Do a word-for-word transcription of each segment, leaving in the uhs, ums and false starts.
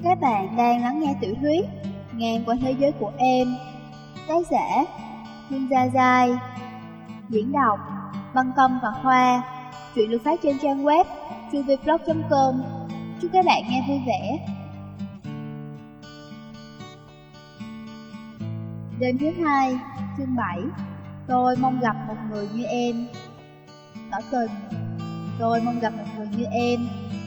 Các bạn đang lắng nghe tiểu thuyết Ngang qua thế giới của em. Tác giả Hương Gia Giai. Diễn đọc Băng Tâm và Khoa. Chuyện được phát trên trang web chuviblog chấm com. Chúc các bạn nghe vui vẻ. Đêm thứ hai, chương bảy. Tôi mong gặp một người như em. Tỏ tình. Tôi mong gặp một người như em.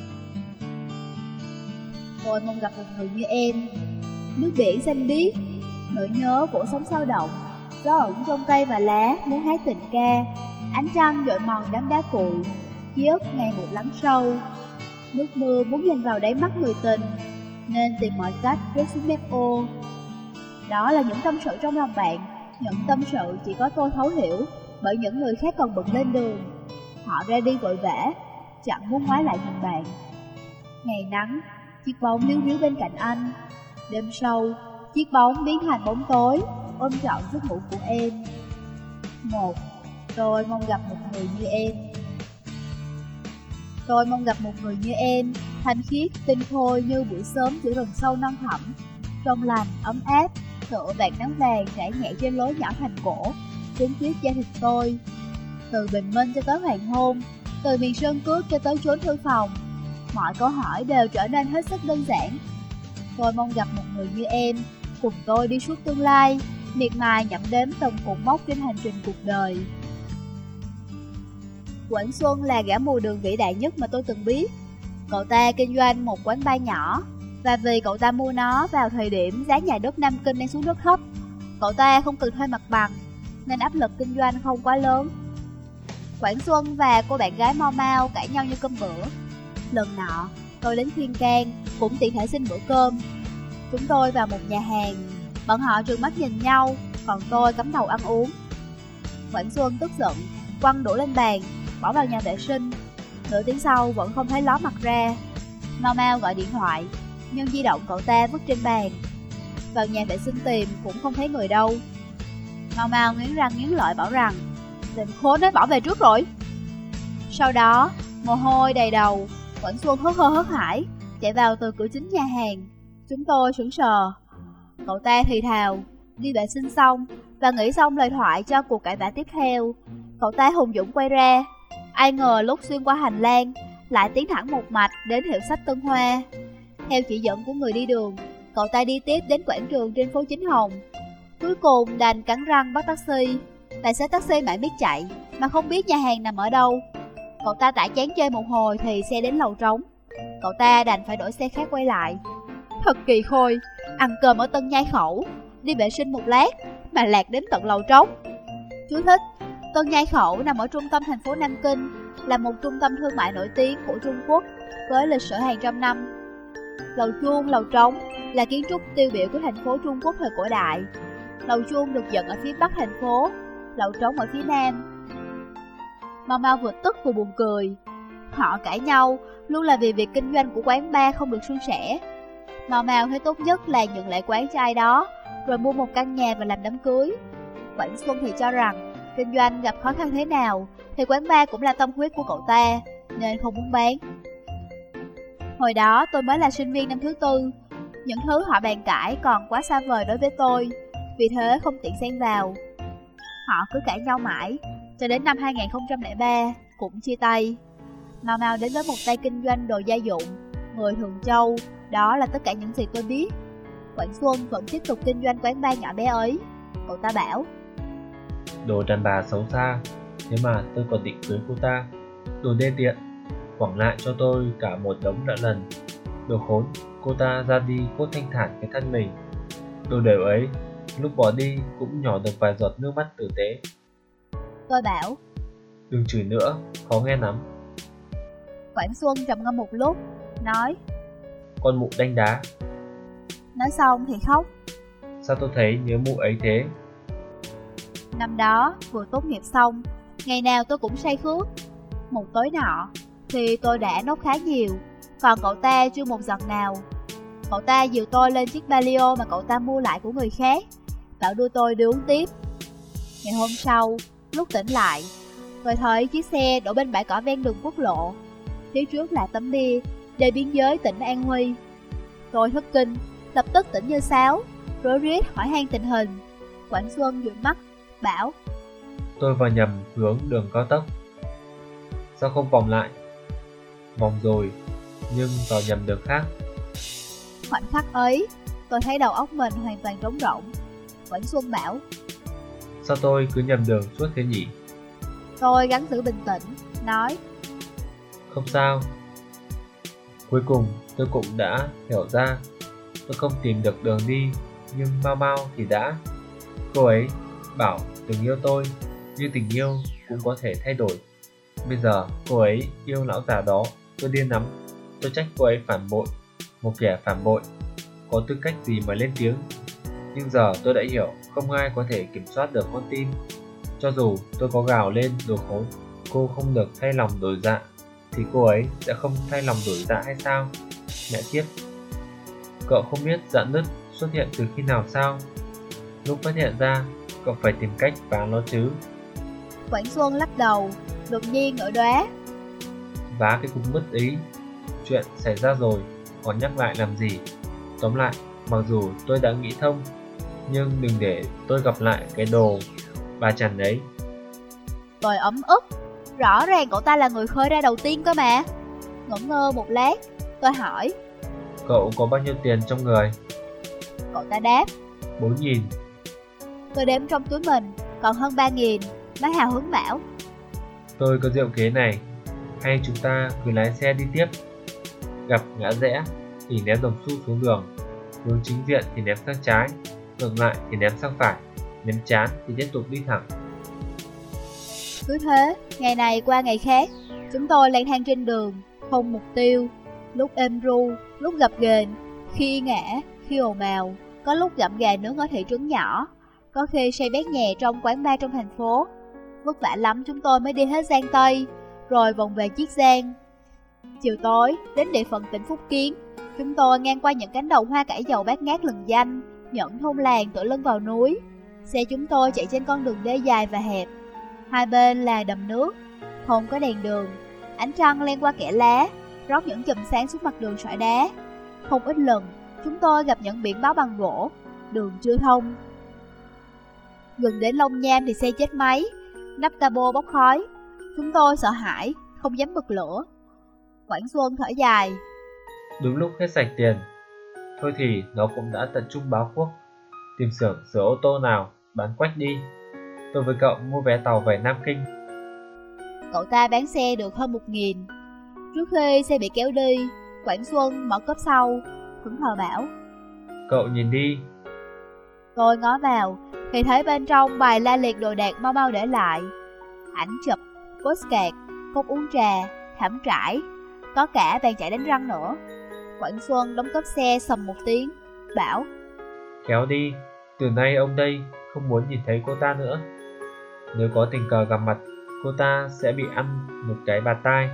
Tôi mong gặp một người như em. Nước biển xanh biếc, nỗi nhớ của sống sao động. Gió ẩn trong cây và lá muốn hát tình ca. Ánh trăng dội mòn đám đá cuội, ký ức ngày một lắng sâu. Nước mưa muốn nhìn vào đáy mắt người tình, nên tìm mọi cách rớt xuống mép ô. Đó là những tâm sự trong lòng bạn, những tâm sự chỉ có tôi thấu hiểu, bởi những người khác còn bận lên đường. Họ ra đi vội vã, chẳng muốn ngoái lại nhìn bạn. Ngày nắng, chiếc bóng líu ríu bên cạnh anh. Đêm sâu, chiếc bóng biến thành bóng tối, ôm trọn giấc ngủ của em. Một, tôi mong gặp một người như em. Tôi mong gặp một người như em, thanh khiết, tinh khôi như buổi sớm giữa rừng sâu non thẳm, trong lành, ấm áp, tựa vạt nắng vàng trải nhẹ trên lối nhỏ thành cổ, cuốn tuyết da thịt tôi. Từ bình minh cho tới hoàng hôn, từ miền sơn cước cho tới chốn thư phòng, mọi câu hỏi đều trở nên hết sức đơn giản. Tôi mong gặp một người như em, cùng tôi đi suốt tương lai, miệt mài nhẩm đếm từng cột mốc trên hành trình cuộc đời. Quảng Xuân là gã mù đường vĩ đại nhất mà tôi từng biết. Cậu ta kinh doanh một quán bar nhỏ, và vì cậu ta mua nó vào thời điểm giá nhà đất Nam Kinh đang xuống rất thấp, cậu ta không cần thuê mặt bằng, nên áp lực kinh doanh không quá lớn. Quảng Xuân và cô bạn gái Mau Mau cãi nhau như cơm bữa. Lần nọ, tôi đến khuyên can, cũng tiện thể xin bữa cơm. Chúng tôi vào một nhà hàng, bọn họ trừng mắt nhìn nhau, còn tôi cắm đầu ăn uống. Quảng Xuân tức giận, quăng đũa lên bàn, bỏ vào nhà vệ sinh. Nửa tiếng sau vẫn không thấy ló mặt ra. Mau Mau gọi điện thoại, nhưng di động cậu ta vứt trên bàn. Vào nhà vệ sinh tìm cũng không thấy người đâu. Mau Mau nghiến răng nghiến lợi bảo rằng Tình khốn ấy bỏ về trước rồi. Sau đó, mồ hôi đầy đầu, Quảng Xuân hớt hơ hớt hải chạy vào từ cửa chính nhà hàng. Chúng tôi sững sờ. Cậu ta thì thào đi vệ sinh xong và nghĩ xong lời thoại cho cuộc cãi vã tiếp theo. Cậu ta hùng dũng quay ra. Ai ngờ lúc xuyên qua hành lang lại tiến thẳng một mạch đến hiệu sách Tân Hoa. Theo chỉ dẫn của người đi đường, cậu ta đi tiếp đến quảng trường trên phố Chính Hồng. Cuối cùng đành cắn răng bắt taxi. Tài xế taxi mãi biết chạy mà không biết nhà hàng nằm ở đâu. Cậu ta tải chán chơi một hồi thì xe đến lầu trống. Cậu ta đành phải đổi xe khác quay lại. Thật kỳ khôi, ăn cơm ở Tân Nhai Khẩu, đi vệ sinh một lát mà lạc đến tận lầu trống. Chú thích: Tân Nhai Khẩu nằm ở trung tâm thành phố Nam Kinh, là một trung tâm thương mại nổi tiếng của Trung Quốc với lịch sử hàng trăm năm. Lầu chuông, lầu trống là kiến trúc tiêu biểu của thành phố Trung Quốc thời cổ đại. Lầu chuông được dựng ở phía bắc thành phố, lầu trống ở phía nam. Mau Mau vừa tức vừa buồn cười. Họ cãi nhau luôn là vì việc kinh doanh của quán bar không được suôn sẻ. Mau Mau thấy tốt nhất là nhận lại quán cho ai đó, rồi mua một căn nhà và làm đám cưới. Quảng Xuân thì cho rằng kinh doanh gặp khó khăn thế nào thì quán bar cũng là tâm huyết của cậu ta, nên không muốn bán. Hồi đó tôi mới là sinh viên năm thứ tư, những thứ họ bàn cãi còn quá xa vời đối với tôi, vì thế không tiện xen vào. Họ cứ cãi nhau mãi, cho đến năm hai không không ba cũng chia tay. Mau Mau đến với một tay kinh doanh đồ gia dụng, người Thường Châu. Đó là tất cả những gì tôi biết. Quảng Xuân vẫn tiếp tục kinh doanh quán bar nhỏ bé ấy. Cậu ta bảo: Đồ đàn bà xấu xa, thế mà tôi còn định cưới cô ta. Đồ đê tiện, quẳng lại cho tôi cả một đống nợ lần. Đồ khốn, cô ta ra đi cốt thanh thản cái thân mình. Đồ đều ấy, lúc bỏ đi cũng nhỏ được vài giọt nước mắt tử tế. Tôi bảo: Đừng chửi nữa, khó nghe lắm. Quảng Xuân trầm ngâm một lúc, nói: Con mụ đanh đá. Nói xong thì khóc. Sao tôi thấy nhớ mụ ấy thế? Năm đó vừa tốt nghiệp xong, ngày nào tôi cũng say khướt. Một tối nọ thì tôi đã nốt khá nhiều, còn cậu ta chưa một giọt nào. Cậu ta dìu tôi lên chiếc Palio mà cậu ta mua lại của người khác, bảo đưa tôi đi uống tiếp. Ngày hôm sau, lúc tỉnh lại, tôi thấy chiếc xe đổ bên bãi cỏ ven đường quốc lộ. Phía trước là tấm bia đề biên giới tỉnh An Huy. Tôi thất kinh, lập tức tỉnh như sáo, rối rít hỏi han tình hình. Quảng Xuân dụi mắt, bảo: Tôi vào nhầm hướng đường cao tốc. Sao không vòng lại? Vòng rồi, nhưng vào nhầm đường khác. Khoảnh khắc ấy, tôi thấy đầu óc mình hoàn toàn trống rỗng. Quảng Xuân bảo: Sao tôi cứ nhầm đường suốt thế nhỉ? Tôi gắng giữ bình tĩnh, nói: Không sao. Cuối cùng tôi cũng đã hiểu ra. Tôi không tìm được đường đi, nhưng Mau Mau thì đã. Cô ấy bảo từng yêu tôi, nhưng tình yêu cũng có thể thay đổi. Bây giờ cô ấy yêu lão già đó. Tôi điên lắm. Tôi trách cô ấy phản bội. Một kẻ phản bội có tư cách gì mà lên tiếng. Nhưng giờ tôi đã hiểu, không ai có thể kiểm soát được con tim. Cho dù tôi có gào lên đồ khốn, cô không được thay lòng đổi dạ, thì cô ấy sẽ không thay lòng đổi dạ hay sao? Mẹ kiếp, cậu không biết rạn nứt xuất hiện từ khi nào sao? Lúc phát hiện ra, cậu phải tìm cách phá nó chứ. Quảng Xuân lắc đầu, đột nhiên nổi đoá: Vá cái cục mứt ý. Chuyện xảy ra rồi, còn nhắc lại làm gì? Tóm lại, mặc dù tôi đã nghĩ thông, nhưng đừng để tôi gặp lại cái đồ bà Trần ấy. Tôi ấm ức. Rõ ràng cậu ta là người khơi ra đầu tiên cơ mà. Ngẩn ngơ một lát, tôi hỏi: Cậu có bao nhiêu tiền trong người? Cậu ta đáp: Bốn nghìn. Tôi đếm trong túi mình, còn hơn ba nghìn. Nói hào hứng bảo: Tôi có rượu kế này, hay chúng ta cứ lái xe đi tiếp. Gặp ngã rẽ thì ném đồng xu xuống đường, hướng chính diện thì ném sang trái, ngược lại thì ném sang phải, ném chán thì tiếp tục đi thẳng. Cứ thế, ngày này qua ngày khác, chúng tôi lang thang trên đường, không mục tiêu. Lúc êm ru, lúc gập ghềnh, khi ngã, khi ồn ào. Có lúc gặm gà nướng ở thị trấn nhỏ, có khi say bét nhè trong quán bar trong thành phố. Vất vả lắm chúng tôi mới đi hết Giang Tây, rồi vòng về Chiết Giang. Chiều tối, đến địa phận tỉnh Phúc Kiến, chúng tôi ngang qua những cánh đồng hoa cải dầu bát ngát lừng danh, những thôn làng tựa lưng vào núi. Xe chúng tôi chạy trên con đường đê dài và hẹp, hai bên là đầm nước, không có đèn đường. Ánh trăng len qua kẽ lá, rót những chùm sáng xuống mặt đường sỏi đá. Không ít lần, chúng tôi gặp những biển báo bằng gỗ, đường chưa thông. Gần đến Long Nham thì xe chết máy, nắp cabo bốc khói. Chúng tôi sợ hãi, không dám bật lửa. Quảng Xuân thở dài: Đúng lúc hết sạch tiền, thôi thì nó cũng đã tận trung báo quốc. Tìm xưởng sửa ô tô nào, bán quách đi. Tôi với cậu mua vé tàu về Nam Kinh. Cậu ta bán xe được hơn một nghìn. Trước khi xe bị kéo đi, Quảng Xuân mở cốp sau, thẫn thờ bảo: Cậu nhìn đi. Tôi ngó vào, thì thấy bên trong bày la liệt đồ đạc Mau Mau để lại. Ảnh chụp, postcard, cốc uống trà, thảm trải, có cả bàn chải đánh răng nữa. Quảng Xuân đóng cốp xe sầm một tiếng, bảo: Kéo đi, từ nay ông đây không muốn nhìn thấy cô ta nữa. Nếu có tình cờ gặp mặt, cô ta sẽ bị ăn một cái bạt tai.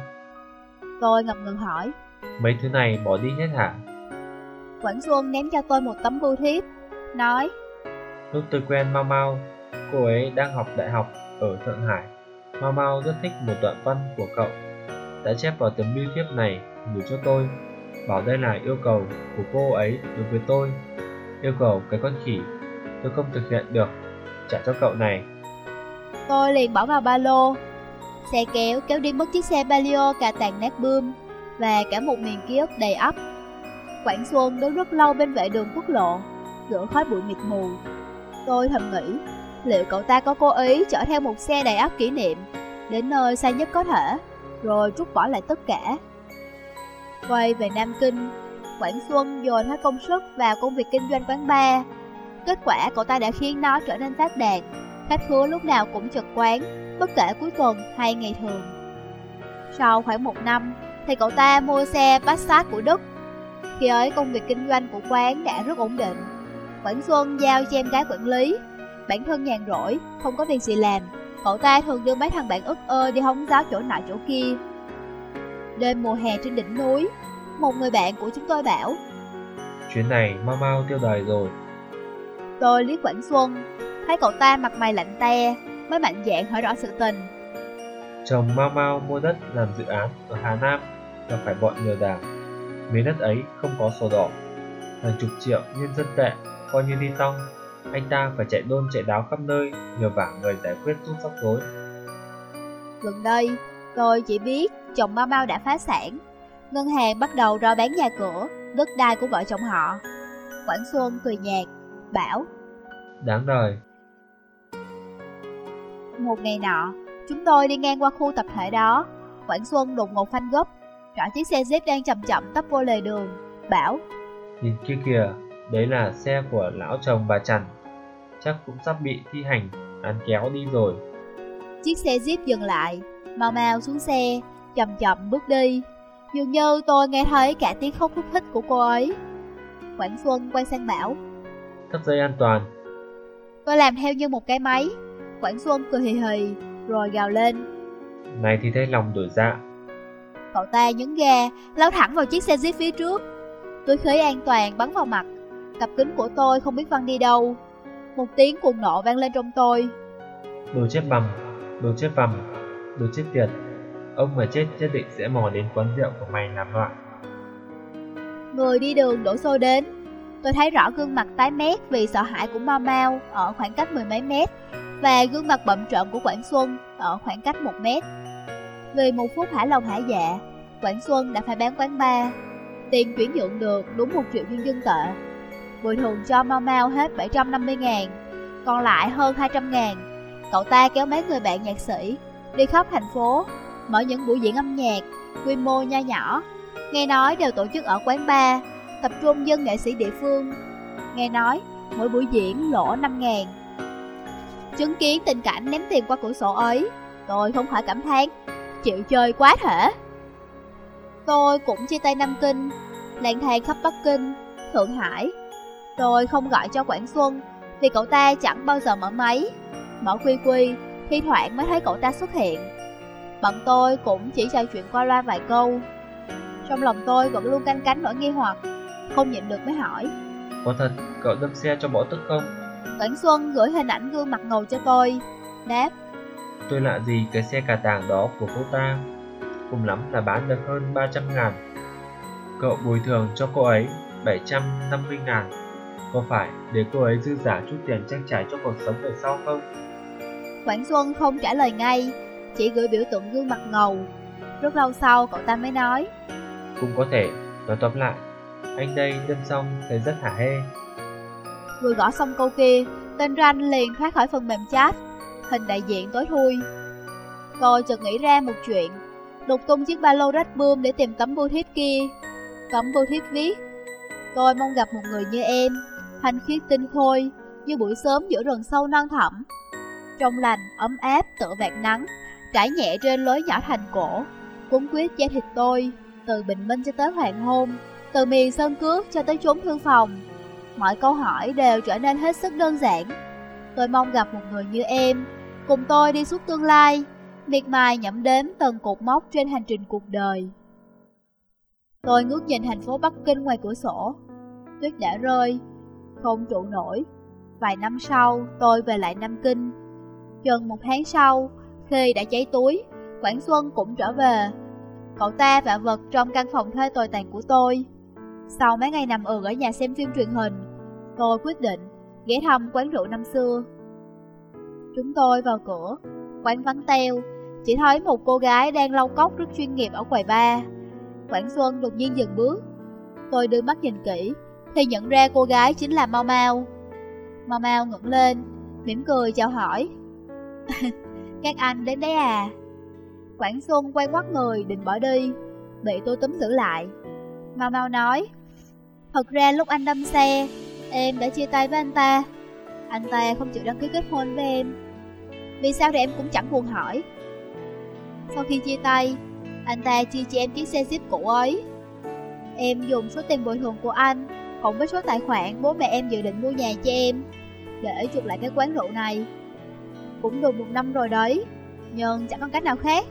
Tôi ngập ngừng hỏi: Mấy thứ này bỏ đi hết hả? Quảng Xuân ném cho tôi một tấm bưu thiếp, nói: Lúc tôi quen Mau Mau, cô ấy đang học đại học ở Thượng Hải. Mau Mau rất thích một đoạn văn của cậu, đã chép vào tấm bưu thiếp này gửi cho tôi, bảo đây là yêu cầu của cô ấy đối với tôi. Yêu cầu cái con khỉ tôi không thực hiện được, trả cho cậu này. Tôi liền bỏ vào ba lô. Xe kéo kéo đi mất chiếc xe Palio cà tàng nát bươm và cả một miền ký ức đầy ắp. Quảng Xuân đứng rất lâu bên vệ đường quốc lộ, giữa khói bụi mịt mù. Tôi thầm nghĩ, liệu cậu ta có cố ý chở theo một xe đầy ắp kỷ niệm đến nơi xa nhất có thể, rồi trút bỏ lại tất cả. Quay về Nam Kinh, Quảng Xuân dồn hết công sức vào công việc kinh doanh quán bar. Kết quả cậu ta đã khiến nó trở nên phát đạt, khách khứa lúc nào cũng trực quán, bất kể cuối tuần hay ngày thường. Sau khoảng một năm thì cậu ta mua xe Passat của Đức. Khi ấy công việc kinh doanh của quán đã rất ổn định. Quảng Xuân giao cho em gái quản lý. Bản thân nhàn rỗi, không có việc gì làm, cậu ta thường đưa mấy thằng bạn ức ơ đi hóng gió chỗ nọ chỗ kia. Đêm mùa hè trên đỉnh núi, một người bạn của chúng tôi bảo: Chuyến này Mau Mau tiêu đời rồi. Tôi liếc Quảng Xuân, thấy cậu ta mặt mày lạnh te, mới mạnh dạn hỏi rõ sự tình. Chồng Mau Mau mua đất làm dự án ở Hà Nam, gặp phải bọn lừa đảo. Miếng đất ấy không có sổ đỏ, hàng chục triệu nhân dân tệ, coi như đi tong. Anh ta phải chạy đôn chạy đáo khắp nơi, nhờ vả người giải quyết giúp rắc rối. Gần đây, tôi chỉ biết chồng Mau Mau đã phá sản. Ngân hàng bắt đầu rao bán nhà cửa, đất đai của vợ chồng họ. Quảng Xuân cười nhạt, bảo: Đáng đời. Một ngày nọ, chúng tôi đi ngang qua khu tập thể đó. Quảng Xuân đột ngột phanh gấp, trỏ chiếc xe Jeep đang chậm chậm tấp vô lề đường, bảo: Nhìn kia kìa, đấy là xe của lão chồng bà Trần. Chắc cũng sắp bị thi hành án kéo đi rồi. Chiếc xe Jeep dừng lại, Mau Mau xuống xe, chậm chậm bước đi. Dường như tôi nghe thấy cả tiếng khóc thút thít của cô ấy. Quảng Xuân quay sang bảo: Thắt dây an toàn. Tôi làm theo như một cái máy. Quảng Xuân cười hì hì, rồi gào lên: Này thì thấy lòng đổi dạ. Cậu ta nhấn ga, lao thẳng vào chiếc xe Jeep phía trước. Túi khí an toàn bắn vào mặt. Cặp kính của tôi không biết văng đi đâu. Một tiếng cuồng nộ vang lên trong tôi. Đồ chết bằm, đồ chết vằm, đồ chết tiệt. Ông mà chết nhất định sẽ mò đến quán rượu của mày làm loạn. Người đi đường đổ xô đến. Tôi thấy rõ gương mặt tái mét vì sợ hãi của Mau Mau ở khoảng cách mười mấy mét, và gương mặt bậm trợn của Quảng Xuân ở khoảng cách một mét. Vì một phút hả lòng hả dạ, Quảng Xuân đã phải bán quán bar. Tiền chuyển nhượng được đúng một triệu nhân dân tệ. Bồi thường cho Mau Mau hết bảy trăm năm mươi ngàn, còn lại hơn hai trăm ngàn. Cậu ta kéo mấy người bạn nhạc sĩ đi khắp thành phố, mở những buổi diễn âm nhạc quy mô nho nhỏ. Nghe nói đều tổ chức ở quán bar, tập trung dân nghệ sĩ địa phương. Nghe nói mỗi buổi diễn lỗ năm ngàn. Chứng kiến tình cảnh ném tiền qua cửa sổ ấy, tôi không khỏi cảm thán: chịu chơi quá thể. Tôi cũng chia tay Nam Kinh, lang thang khắp Bắc Kinh, Thượng Hải. Tôi không gọi cho Quảng Xuân vì cậu ta chẳng bao giờ mở máy. Mở quy quy, thi thoảng mới thấy cậu ta xuất hiện. Bọn tôi cũng chỉ trò chuyện qua loa vài câu. Trong lòng tôi vẫn luôn canh cánh nỗi nghi hoặc, không nhịn được mới hỏi: Có thật cậu đâm xe cho bỏ tức không? Quảng Xuân gửi hình ảnh gương mặt ngầu cho tôi, đáp: Tôi lạ gì cái xe cà tàng đó của cô ta. Cùng lắm là bán được hơn ba trăm ngàn. Cậu bồi thường cho cô ấy bảy trăm năm mươi ngàn. Có phải để cô ấy dư giả chút tiền trang trải cho cuộc sống về sau không? Quảng Xuân không trả lời ngay, chỉ gửi biểu tượng gương mặt ngầu. Rất lâu sau cậu ta mới nói: Cũng có thể. Nói tóm lại, anh đây đâm xong thấy rất hả hê. Vừa gõ xong câu kia, tên Ranh liền thoát khỏi phần mềm chat. Hình đại diện tối thui. Tôi chợt nghĩ ra một chuyện. Lục tung chiếc ba lô rách bươm để tìm tấm bưu thiếp kia. Tấm bưu thiếp viết: Tôi mong gặp một người như em, thanh khiết tinh khôi, như buổi sớm giữa rừng sâu non thẳm. Trong lành, ấm áp, tựa vạt nắng, trải nhẹ trên lối nhỏ thành cổ, cuốn quýt da thịt tôi, từ bình minh cho tới hoàng hôn, từ miền sơn cước cho tới chốn thư phòng. Mọi câu hỏi đều trở nên hết sức đơn giản. Tôi mong gặp một người như em, cùng tôi đi suốt tương lai, miệt mài nhẩm đếm từng cột mốc trên hành trình cuộc đời. Tôi ngước nhìn thành phố Bắc Kinh ngoài cửa sổ. Tuyết đã rơi, không trụ nổi. Vài năm sau, tôi về lại Nam Kinh. Chừng một tháng sau, khi đã cháy túi, Quảng Xuân cũng trở về. Cậu ta vạ vật trong căn phòng thuê tồi tàn của tôi. Sau mấy ngày nằm ườn ở nhà xem phim truyền hình, tôi quyết định ghé thăm quán rượu năm xưa. Chúng tôi vào cửa, quán vắng teo, chỉ thấy một cô gái đang lau cốc rất chuyên nghiệp ở quầy bar. Quảng Xuân đột nhiên dừng bước. Tôi đưa mắt nhìn kỹ, thì nhận ra cô gái chính là Mau Mau. Mau Mau ngẩng lên, mỉm cười chào hỏi. Các anh đến đấy à? Quảng Xuân quay ngoắt người định bỏ đi, bị tôi túm giữ lại. Mau Mau nói: Thật ra lúc anh đâm xe, em đã chia tay với anh ta. Anh ta không chịu đăng ký kết hôn với em. Vì sao thì em cũng chẳng buồn hỏi. Sau khi chia tay, anh ta chia cho em chiếc xe Jeep cũ ấy. Em dùng số tiền bồi thường của anh cộng với số tài khoản bố mẹ em dự định mua nhà cho em để chuộc lại cái quán rượu này. Cũng được một năm rồi đấy, nhưng chẳng còn cách nào khác.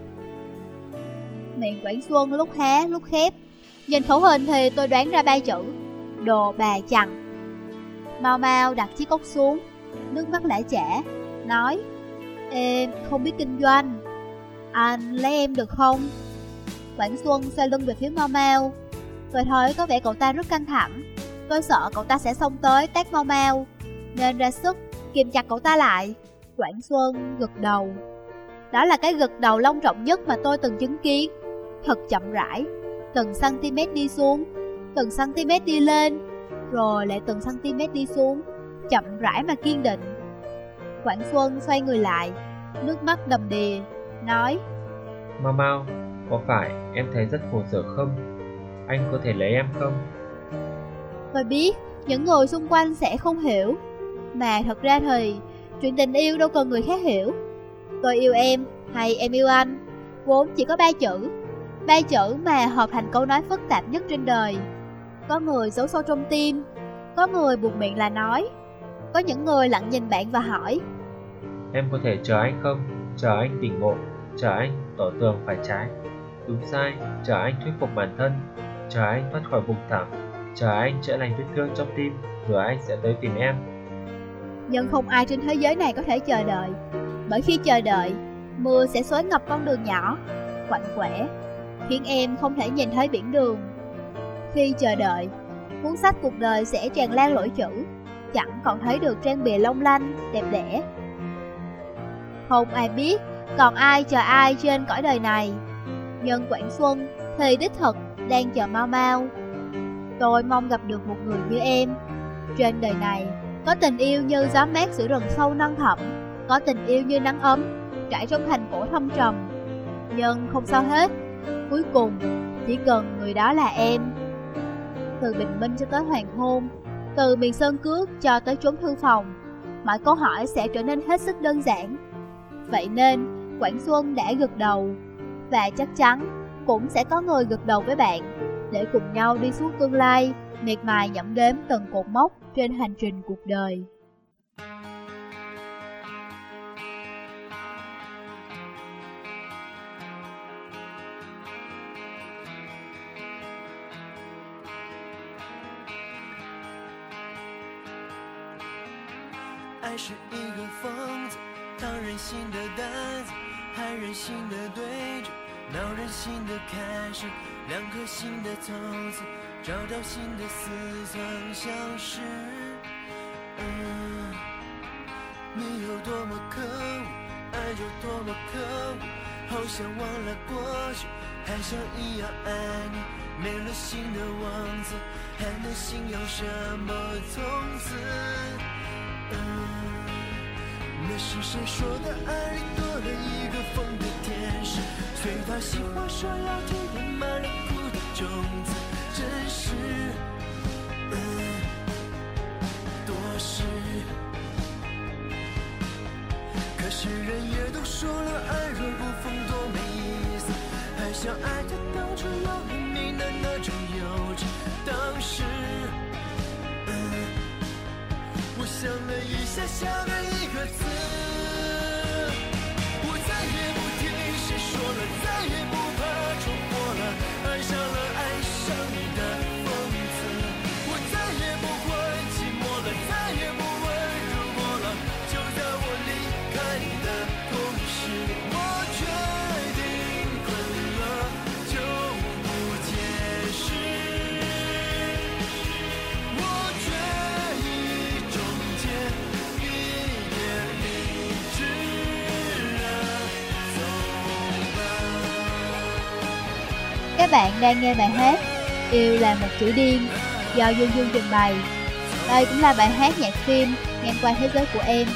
Miệng Quảng Xuân lúc há lúc khép. Nhìn khẩu hình thì tôi đoán ra ba chữ: đồ bà chằn. Mau Mau đặt chiếc cốc xuống, nước mắt lã chả, nói: Em không biết kinh doanh, anh lấy em được không? Quảng Xuân xoay lưng về phía Mau Mau. Tôi thấy có vẻ cậu ta rất căng thẳng. Tôi sợ cậu ta sẽ xông tới tát mau mau, nên ra sức kìm chặt cậu ta lại. Quảng Xuân gật đầu. Đó là cái gật đầu long trọng nhất mà tôi từng chứng kiến. Thật chậm rãi, từng cm đi xuống, từng cm đi lên, rồi lại từng cm đi xuống, chậm rãi mà kiên định. Quảng Xuân xoay người lại, nước mắt đầm đìa, nói: Mau mau, có phải em thấy rất khổ sở không? Anh có thể lấy em không? Tôi biết những người xung quanh sẽ không hiểu, mà thật ra thì chuyện tình yêu đâu cần người khác hiểu. Tôi yêu em hay em yêu anh vốn chỉ có ba chữ, ba chữ mà hợp thành câu nói phức tạp nhất trên đời. Có người giấu sâu trong tim, có người buộc miệng là nói, có những người lặng nhìn bạn và hỏi: Em có thể chờ anh không? Chờ anh tỉnh ngộ, chờ anh tỏ tường phải trái, đúng sai, chờ anh thuyết phục bản thân, chờ anh thoát khỏi vùng thẳm, chờ anh chữa lành vết thương trong tim, rồi anh sẽ tới tìm em. Nhưng không ai trên thế giới này có thể chờ đợi, bởi khi chờ đợi, mưa sẽ xối ngập con đường nhỏ, quạnh quẻ, khiến em không thể nhìn thấy biển đường. Khi chờ đợi, cuốn sách cuộc đời sẽ tràn lan lỗi chữ, chẳng còn thấy được trang bìa long lanh, đẹp đẽ. Không ai biết còn ai chờ ai trên cõi đời này, nhưng Quảng Xuân thì đích thực đang chờ mau mau. Tôi mong gặp được một người như em. Trên đời này có tình yêu như gió mát giữa rừng sâu nâng thẳm, có tình yêu như nắng ấm trải trong thành cổ thâm trầm. Nhưng không sao hết, cuối cùng chỉ cần người đó là em. Từ bình minh cho tới hoàng hôn, từ miền sơn cước cho tới chốn thư phòng, mọi câu hỏi sẽ trở nên hết sức đơn giản. Vậy nên Quảng Xuân đã gật đầu, và chắc chắn cũng sẽ có người gật đầu với bạn, để cùng nhau đi xuống tương lai, miệt mài nhẩm đếm từng cột mốc trên hành trình cuộc đời. 爱是一个疯子，当任性的单子，还任性的对着，闹人心的开始，两颗心的从此找到新的似曾相识。嗯，你有多么可恶，爱就多么可恶，好想忘了过去，还想一样爱你。没了心的王子，还能信仰什么从此？嗯，那是谁说的爱里多了一个疯的天使？随他喜欢说要体验满了苦的种子，真是，嗯，多事。可是人也都说了，爱若不疯多没意思，还想爱他当初有了你的那种幼稚。当时，嗯，我想了一下，下了一个字，我再也不听谁说了，再也不怕闯祸了，爱上了爱上你的疯子，我再也不管寂寞了，再也不问如果了，就在我离开你的同时，我决定困了就不解释，我决意终结一点理智啊，走吧。 Các bạn đang nghe bài hát Yêu là một chữ điên do Dương Dương trình bày. Đây cũng là bài hát nhạc phim Ngang qua thế giới của em.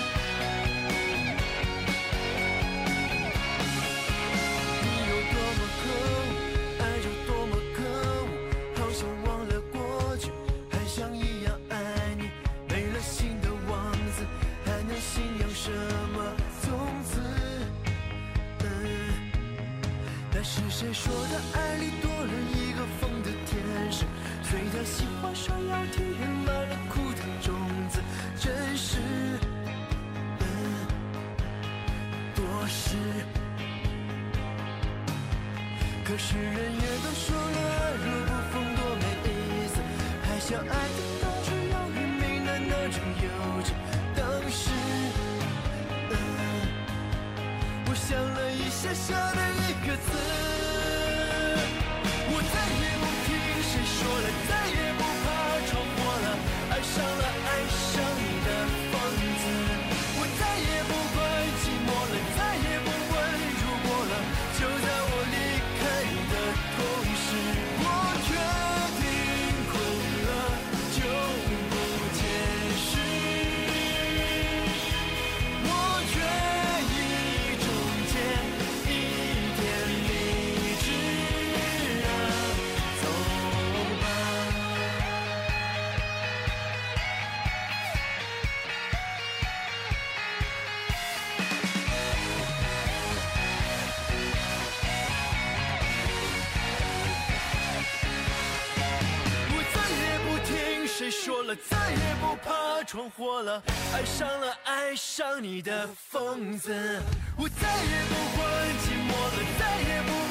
你有多么可恶，爱就多么可恶，好想忘了过去，还想一样爱你。没了心的王子，还能信仰什么从此？嗯，那是谁说的爱里多了一个疯的天使？随他喜欢说要体验满了苦的种子，真是，嗯，多事。可是人也都说了，爱若不疯多没意思，还想爱的当初要人命的那种幼稚。当时，嗯，我想了一下，下了一个字，我再也不听谁说了，再也不怕闯祸了， 说了，再也不怕闯祸了，爱上了爱上你的疯子，我再也不管寂寞了，再也不